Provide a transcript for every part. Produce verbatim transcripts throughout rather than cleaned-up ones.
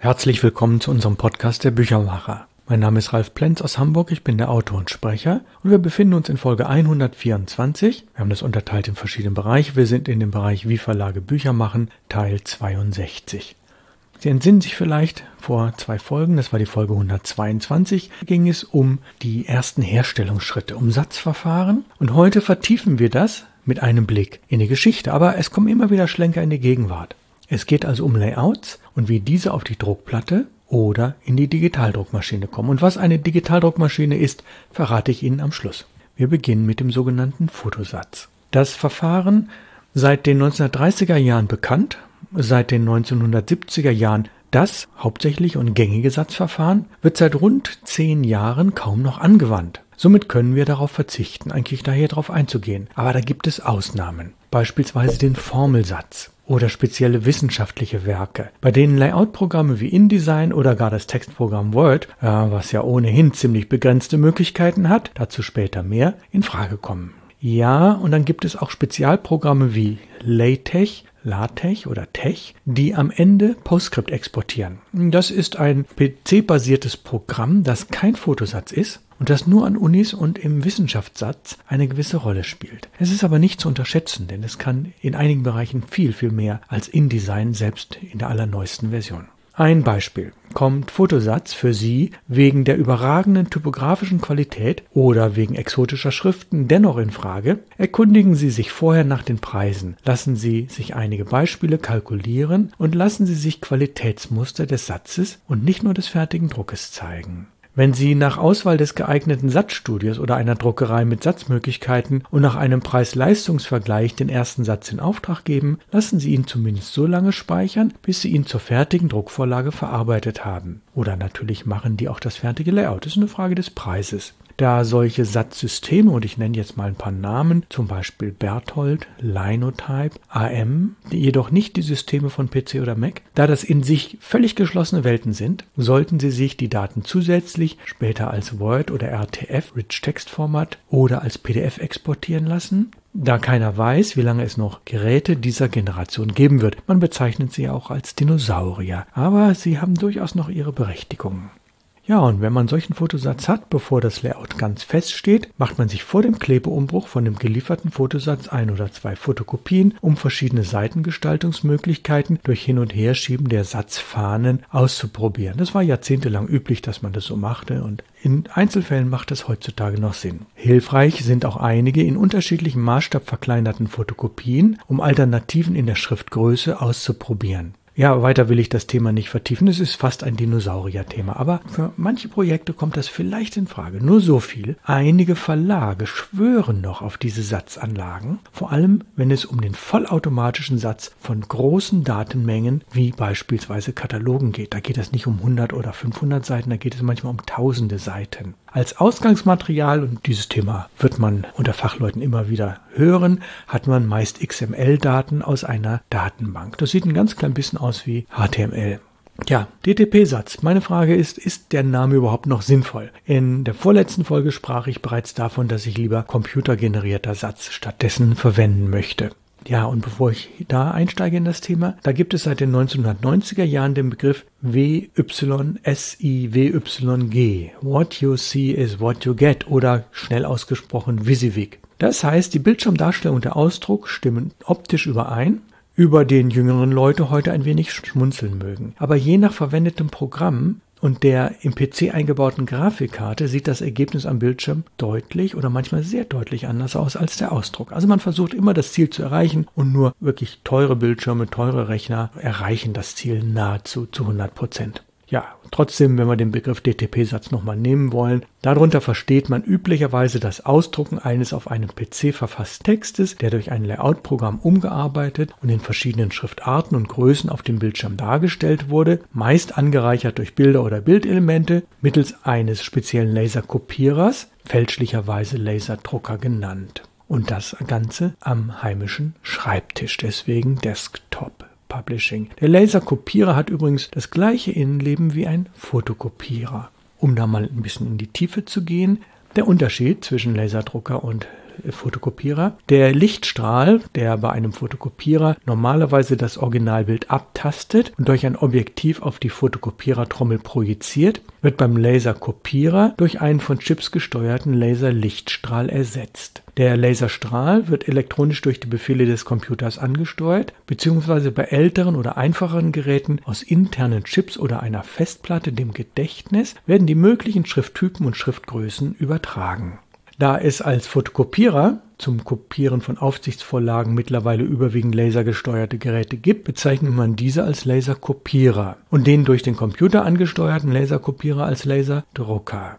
Herzlich willkommen zu unserem Podcast der Büchermacher. Mein Name ist Ralf Plenz aus Hamburg, ich bin der Autor und Sprecher und wir befinden uns in Folge hundertvierundzwanzig. Wir haben das unterteilt in verschiedene Bereiche. Wir sind in dem Bereich Wie Verlage Bücher machen, Teil zweiundsechzig. Sie entsinnen sich vielleicht, vor zwei Folgen, das war die Folge hundertzweiundzwanzig, ging es um die ersten Herstellungsschritte, um Satzverfahren. Und heute vertiefen wir das mit einem Blick in die Geschichte, aber es kommen immer wieder Schlenker in die Gegenwart. Es geht also um Layouts und wie diese auf die Druckplatte oder in die Digitaldruckmaschine kommen. Und was eine Digitaldruckmaschine ist, verrate ich Ihnen am Schluss. Wir beginnen mit dem sogenannten Fotosatz. Das Verfahren seit den neunzehnhundertdreißiger Jahren bekannt, seit den neunzehnhundertsiebziger Jahren das hauptsächlich und gängige Satzverfahren, wird seit rund zehn Jahren kaum noch angewandt. Somit können wir darauf verzichten, eigentlich daher darauf einzugehen. Aber da gibt es Ausnahmen, beispielsweise den Formelsatz oder spezielle wissenschaftliche Werke, bei denen Layout-Programme wie InDesign oder gar das Textprogramm Word, äh, was ja ohnehin ziemlich begrenzte Möglichkeiten hat, dazu später mehr, in Frage kommen. Ja, und dann gibt es auch Spezialprogramme wie LaTeX, LaTeX oder Tech, die am Ende PostScript exportieren. Das ist ein P C-basiertes Programm, das kein Fotosatz ist und das nur an Unis und im Wissenschaftssatz eine gewisse Rolle spielt. Es ist aber nicht zu unterschätzen, denn es kann in einigen Bereichen viel, viel mehr als InDesign selbst in der allerneuesten Version. Ein Beispiel. Kommt Fotosatz für Sie wegen der überragenden typografischen Qualität oder wegen exotischer Schriften dennoch in Frage, erkundigen Sie sich vorher nach den Preisen, lassen Sie sich einige Beispiele kalkulieren und lassen Sie sich Qualitätsmuster des Satzes und nicht nur des fertigen Druckes zeigen. Wenn Sie nach Auswahl des geeigneten Satzstudios oder einer Druckerei mit Satzmöglichkeiten und nach einem Preis-Leistungs-Vergleich den ersten Satz in Auftrag geben, lassen Sie ihn zumindest so lange speichern, bis Sie ihn zur fertigen Druckvorlage verarbeitet haben. Oder natürlich machen die auch das fertige Layout. Das ist eine Frage des Preises. Da solche Satzsysteme, und ich nenne jetzt mal ein paar Namen, zum Beispiel Berthold, Linotype, A M, jedoch nicht die Systeme von P C oder Mac, da das in sich völlig geschlossene Welten sind, sollten Sie sich die Daten zusätzlich später als Word oder R T F, Rich Text Format oder als P D F exportieren lassen, da keiner weiß, wie lange es noch Geräte dieser Generation geben wird. Man bezeichnet sie auch als Dinosaurier, aber sie haben durchaus noch ihre Berechtigung. Ja, und wenn man solchen Fotosatz hat, bevor das Layout ganz feststeht, macht man sich vor dem Klebeumbruch von dem gelieferten Fotosatz ein oder zwei Fotokopien, um verschiedene Seitengestaltungsmöglichkeiten durch Hin- und Herschieben der Satzfahnen auszuprobieren. Das war jahrzehntelang üblich, dass man das so machte und in Einzelfällen macht es heutzutage noch Sinn. Hilfreich sind auch einige in unterschiedlichem Maßstab verkleinerten Fotokopien, um Alternativen in der Schriftgröße auszuprobieren. Ja, weiter will ich das Thema nicht vertiefen. Es ist fast ein Dinosaurier-Thema. Aber für manche Projekte kommt das vielleicht in Frage. Nur so viel. Einige Verlage schwören noch auf diese Satzanlagen. Vor allem, wenn es um den vollautomatischen Satz von großen Datenmengen, wie beispielsweise Katalogen geht. Da geht es nicht um hundert oder fünfhundert Seiten, da geht es manchmal um tausende Seiten. Als Ausgangsmaterial, und dieses Thema wird man unter Fachleuten immer wieder hören, hat man meist X M L-Daten aus einer Datenbank. Das sieht ein ganz klein bisschen aus wie H T M L. Ja, D T P-Satz. Meine Frage ist, ist der Name überhaupt noch sinnvoll? In der vorletzten Folge sprach ich bereits davon, dass ich lieber computergenerierter Satz stattdessen verwenden möchte. Ja, und bevor ich da einsteige in das Thema, da gibt es seit den neunzehnhundertneunziger Jahren den Begriff W Y S I W Y G. What you see is what you get oder schnell ausgesprochen WYSIWYG. Das heißt, die Bildschirmdarstellung und der Ausdruck stimmen optisch überein, über den jüngeren Leute heute ein wenig schmunzeln mögen. Aber je nach verwendetem Programm und der im P C eingebauten Grafikkarte sieht das Ergebnis am Bildschirm deutlich oder manchmal sehr deutlich anders aus als der Ausdruck. Also man versucht immer das Ziel zu erreichen und nur wirklich teure Bildschirme, teure Rechner erreichen das Ziel nahezu zu hundert Prozent. Ja, trotzdem, wenn wir den Begriff D T P-Satz nochmal nehmen wollen, darunter versteht man üblicherweise das Ausdrucken eines auf einem P C verfassten Textes, der durch ein Layout-Programm umgearbeitet und in verschiedenen Schriftarten und Größen auf dem Bildschirm dargestellt wurde, meist angereichert durch Bilder oder Bildelemente, mittels eines speziellen Laserkopierers, fälschlicherweise Laserdrucker genannt. Und das Ganze am heimischen Schreibtisch, deswegen Desktop Publishing. Der Laserkopierer hat übrigens das gleiche Innenleben wie ein Fotokopierer. Um da mal ein bisschen in die Tiefe zu gehen, der Unterschied zwischen Laserdrucker und Fotokopierer. Der Lichtstrahl, der bei einem Fotokopierer normalerweise das Originalbild abtastet und durch ein Objektiv auf die Fotokopierertrommel projiziert, wird beim Laserkopierer durch einen von Chips gesteuerten Laserlichtstrahl ersetzt. Der Laserstrahl wird elektronisch durch die Befehle des Computers angesteuert, beziehungsweise bei älteren oder einfacheren Geräten aus internen Chips oder einer Festplatte, dem Gedächtnis, werden die möglichen Schrifttypen und Schriftgrößen übertragen. Da es als Fotokopierer zum Kopieren von Aufsichtsvorlagen mittlerweile überwiegend lasergesteuerte Geräte gibt, bezeichnet man diese als Laserkopierer und den durch den Computer angesteuerten Laserkopierer als Laserdrucker.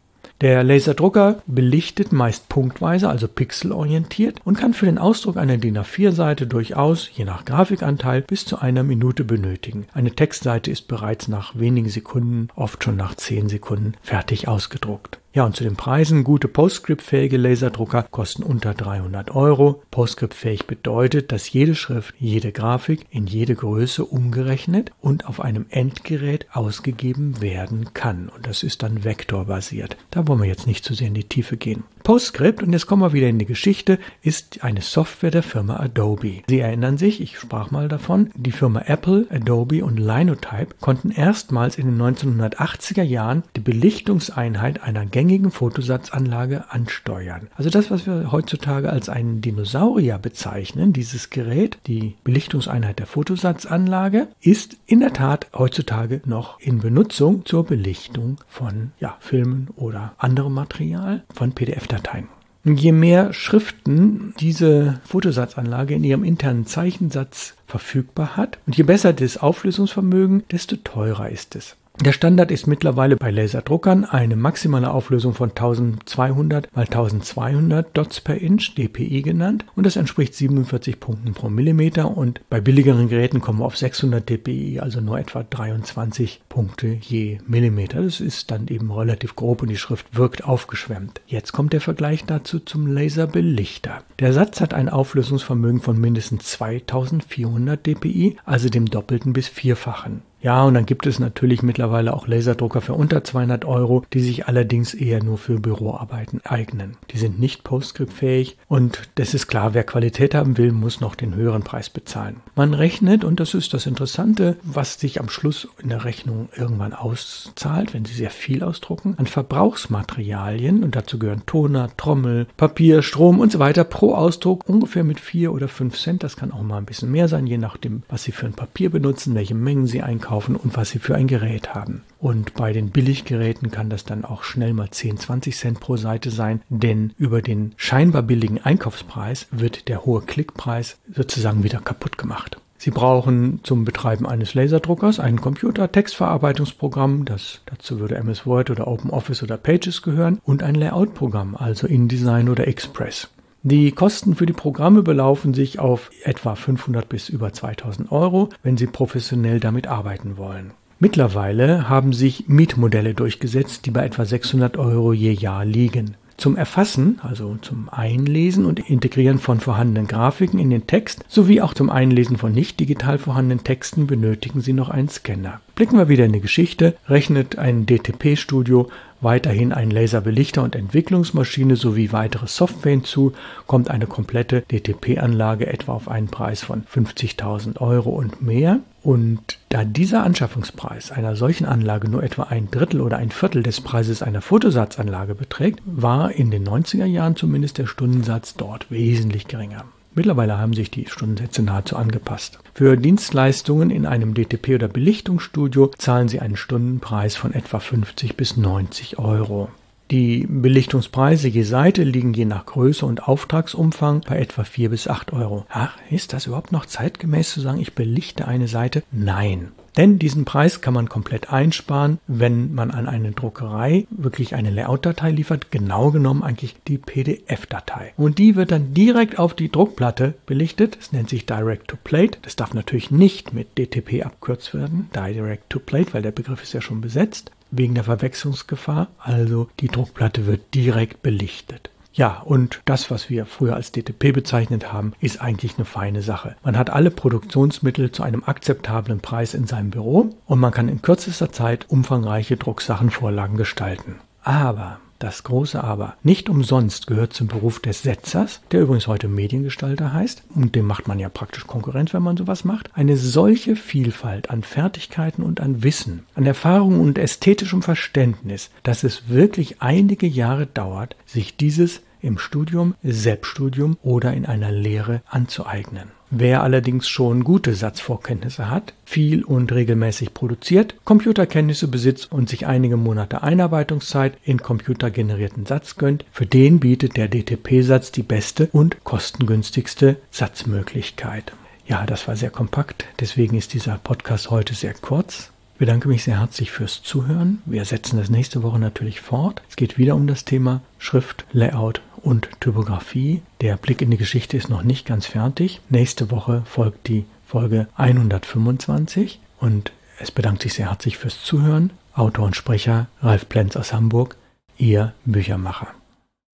Der Laserdrucker belichtet meist punktweise, also pixelorientiert, und kann für den Ausdruck einer D I N A vier Seite durchaus, je nach Grafikanteil, bis zu einer Minute benötigen. Eine Textseite ist bereits nach wenigen Sekunden, oft schon nach zehn Sekunden, fertig ausgedruckt. Ja, und zu den Preisen: gute PostScript-fähige Laserdrucker kosten unter dreihundert Euro. PostScript-fähig bedeutet, dass jede Schrift, jede Grafik in jede Größe umgerechnet und auf einem Endgerät ausgegeben werden kann. Und das ist dann vektorbasiert. Da wollen wir jetzt nicht zu sehr in die Tiefe gehen. PostScript, und jetzt kommen wir wieder in die Geschichte, ist eine Software der Firma Adobe. Sie erinnern sich, ich sprach mal davon, die Firma Apple, Adobe und Linotype konnten erstmals in den neunzehnhundertachtziger Jahren die Belichtungseinheit einer gängigen Fotosatzanlage ansteuern. Also das, was wir heutzutage als einen Dinosaurier bezeichnen, dieses Gerät, die Belichtungseinheit der Fotosatzanlage, ist in der Tat heutzutage noch in Benutzung zur Belichtung von ja, Filmen oder anderem Material, von P D F-Dateien. Je mehr Schriften diese Fotosatzanlage in ihrem internen Zeichensatz verfügbar hat und je besser das Auflösungsvermögen, desto teurer ist es. Der Standard ist mittlerweile bei Laserdruckern eine maximale Auflösung von zwölfhundert mal zwölfhundert Dots per Inch, D P I genannt, und das entspricht siebenundvierzig Punkten pro Millimeter, und bei billigeren Geräten kommen wir auf sechshundert D P I, also nur etwa dreiundzwanzig Punkte je Millimeter. Das ist dann eben relativ grob und die Schrift wirkt aufgeschwemmt. Jetzt kommt der Vergleich dazu zum Laserbelichter. Der Satz hat ein Auflösungsvermögen von mindestens zweitausendvierhundert D P I, also dem doppelten bis vierfachen. Ja, und dann gibt es natürlich mittlerweile auch Laserdrucker für unter zweihundert Euro, die sich allerdings eher nur für Büroarbeiten eignen. Die sind nicht PostScript-fähig, und das ist klar, wer Qualität haben will, muss noch den höheren Preis bezahlen. Man rechnet, und das ist das Interessante, was sich am Schluss in der Rechnung irgendwann auszahlt, wenn Sie sehr viel ausdrucken, an Verbrauchsmaterialien, und dazu gehören Toner, Trommel, Papier, Strom und so weiter, pro Ausdruck ungefähr mit vier oder fünf Cent. Das kann auch mal ein bisschen mehr sein, je nachdem, was Sie für ein Papier benutzen, welche Mengen Sie einkaufen und was Sie für ein Gerät haben. Und bei den Billiggeräten kann das dann auch schnell mal zehn, zwanzig Cent pro Seite sein, denn über den scheinbar billigen Einkaufspreis wird der hohe Klickpreis sozusagen wieder kaputt gemacht. Sie brauchen zum Betreiben eines Laserdruckers einen Computer, Textverarbeitungsprogramm, das, dazu würde M S Word oder OpenOffice oder Pages gehören, und ein Layout-Programm, also InDesign oder Express. Die Kosten für die Programme belaufen sich auf etwa fünfhundert bis über zweitausend Euro, wenn Sie professionell damit arbeiten wollen. Mittlerweile haben sich Mietmodelle durchgesetzt, die bei etwa sechshundert Euro je Jahr liegen. Zum Erfassen, also zum Einlesen und Integrieren von vorhandenen Grafiken in den Text, sowie auch zum Einlesen von nicht digital vorhandenen Texten benötigen Sie noch einen Scanner. Blicken wir wieder in die Geschichte, rechnet ein D T P-Studio weiterhin einen Laserbelichter und Entwicklungsmaschine sowie weitere Software hinzu, kommt eine komplette D T P-Anlage etwa auf einen Preis von fünfzigtausend Euro und mehr. Und da dieser Anschaffungspreis einer solchen Anlage nur etwa ein Drittel oder ein Viertel des Preises einer Fotosatzanlage beträgt, war in den neunziger Jahren zumindest der Stundensatz dort wesentlich geringer. Mittlerweile haben sich die Stundensätze nahezu angepasst. Für Dienstleistungen in einem D T P- oder Belichtungsstudio zahlen Sie einen Stundenpreis von etwa fünfzig bis neunzig Euro. Die Belichtungspreise je Seite liegen je nach Größe und Auftragsumfang bei etwa vier bis acht Euro. Ach, ist das überhaupt noch zeitgemäß zu sagen, ich belichte eine Seite? Nein. Denn diesen Preis kann man komplett einsparen, wenn man an eine Druckerei wirklich eine Layout-Datei liefert, genau genommen eigentlich die P D F-Datei. Und die wird dann direkt auf die Druckplatte belichtet. Das nennt sich Direct-to-Plate. Das darf natürlich nicht mit D T P abgekürzt werden, Direct-to-Plate, weil der Begriff ist ja schon besetzt, wegen der Verwechslungsgefahr. Also die Druckplatte wird direkt belichtet. Ja, und das, was wir früher als D T P bezeichnet haben, ist eigentlich eine feine Sache. Man hat alle Produktionsmittel zu einem akzeptablen Preis in seinem Büro und man kann in kürzester Zeit umfangreiche Drucksachenvorlagen gestalten. Aber das große Aber, nicht umsonst gehört zum Beruf des Setzers, der übrigens heute Mediengestalter heißt, und dem macht man ja praktisch Konkurrenz, wenn man sowas macht, eine solche Vielfalt an Fertigkeiten und an Wissen, an Erfahrung und ästhetischem Verständnis, dass es wirklich einige Jahre dauert, sich dieses im Studium, Selbststudium oder in einer Lehre anzueignen. Wer allerdings schon gute Satzvorkenntnisse hat, viel und regelmäßig produziert, Computerkenntnisse besitzt und sich einige Monate Einarbeitungszeit in computergenerierten Satz gönnt, für den bietet der D T P-Satz die beste und kostengünstigste Satzmöglichkeit. Ja, das war sehr kompakt, deswegen ist dieser Podcast heute sehr kurz. Ich bedanke mich sehr herzlich fürs Zuhören. Wir setzen das nächste Woche natürlich fort. Es geht wieder um das Thema Schrift, Layout und Typografie. Der Blick in die Geschichte ist noch nicht ganz fertig. Nächste Woche folgt die Folge hundertfünfundzwanzig und es bedankt sich sehr herzlich fürs Zuhören. Autor und Sprecher Ralf Plenz aus Hamburg, Ihr Büchermacher.